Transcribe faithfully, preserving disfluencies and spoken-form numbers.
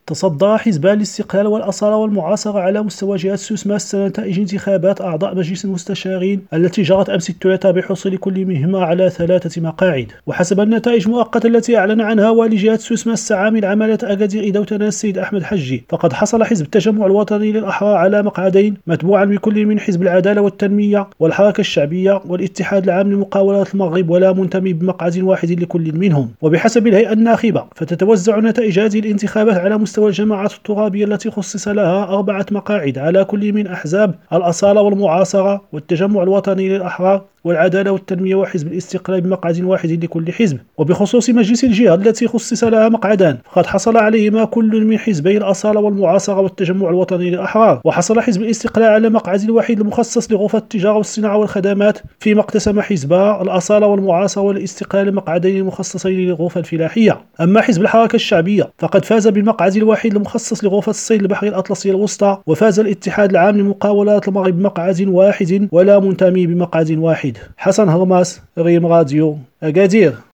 تصدر حزب الاستقلال والأصالة والمعاصرة على مستوى جهة سوسماس نتائج انتخابات أعضاء مجلس المستشارين التي جرت أمس الثلاثاء بحصول كل منهما على ثلاثة مقاعد. وحسب النتائج المؤقتة التي أعلن عنها والي جهة سوسماس عامل عمالة أكادير إدوتنا السيد أحمد حجي، فقد حصل حزب التجمع الوطني للأحرار على مقعدين، متبوعا بكل من حزب العدالة والتنمية والحركة الشعبية والاتحاد العام لمقاولات المغرب، ولا منتمي بمقعد واحد لكل منهم. وبحسب الهيئة الناخبة فتتوزع نتائج هذه الانتخابات على مستوى الجماعات الترابية التي خصص لها أربعة مقاعد على كل من أحزاب الأصالة والمعاصرة والتجمع الوطني للأحرار والعدالة والتنمية وحزب الاستقلال بمقعد واحد لكل حزب. وبخصوص مجلس الجهة التي خصص لها مقعدان، فقد حصل عليهما كل من حزبي الأصالة والمعاصرة والتجمع الوطني للأحرار. وحصل حزب الاستقلال على مقعد الوحيد المخصص لغرفة التجارة والصناعة والخدمات، فيما اقتسم حزبا الأصالة والمعاصرة والاستقلال مقعدين مخصصين للغرفة الفلاحية. أما حزب الحركة الشعبية فقد فاز بالمقعد الوحيد المخصص لغرفة الصيد البحري الأطلسي الوسطى، وفاز الاتحاد العام لمقاولات المغرب بمقعد واحد ولا منتمي بمقعد واحد. حسن هرماس، ريم راديو، أكادير.